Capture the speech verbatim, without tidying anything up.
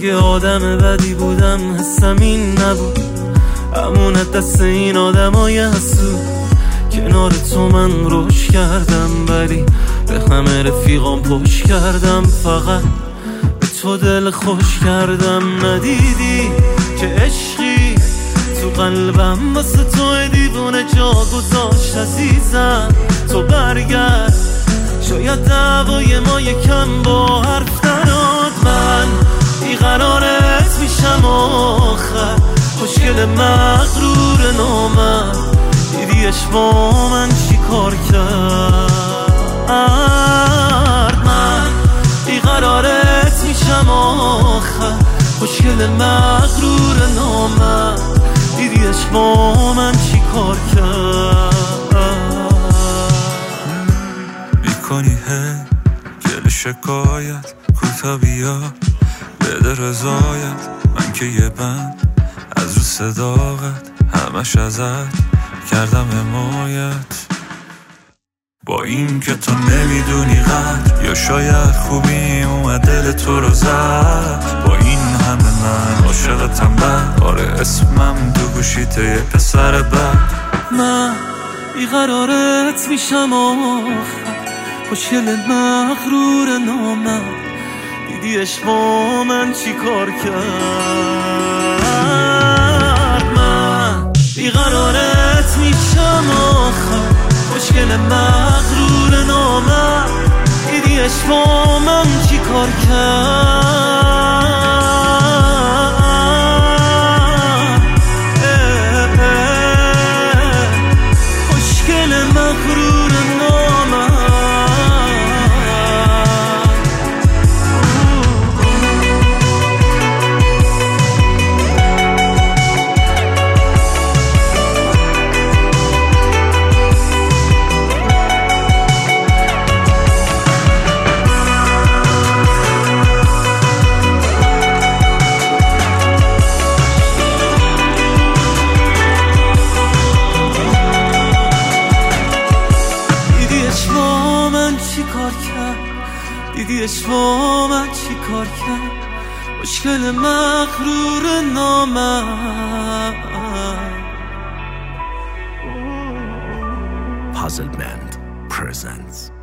اگه آدم بدی بودم حسم این نبود، امونت دست این آدمای حسود. کنار تو من روش کردم ولی به همه رفیقام پشت کردم، فقط به تو دل خوش کردم. ندیدی که عشقی تو قلبم واسه تو دیوونه جا گذاشت عزیزم. تو برگرد شاید دعوای ما یکم با حرف دراد. من بیقرارت میشم آخر، خوشگل مغرور نامم. دیدی با من چی کار کرد؟ من بیقرارت میشم آخر، خوشگل مغرور نامم. دیدی با من چی کار کرد؟ میکنی هی گل شکایت، کوتا بیا بده رضایت. من که یه بند از رو صداقت، همش ازت کردم حمایت. با این که تو نمیدونی قدر، یا شاید خوبی اومد دل تو رو زد. با این همه من عاشقتم بد، آره اسمم دو گوشیته یه پسر بد. من بیقرارت میشم آخر، خوشگل مغرور نامم. دیدی با من چی کار کرد؟ من بیقرارت میشم آخر، خوشگل مغرور نامم. دیدی با من چی کار کرد؟ خوشگل مغرور نامم. دیدی با من چی کار کرد؟ مشکل مغرور نامم. Puzzle Band presents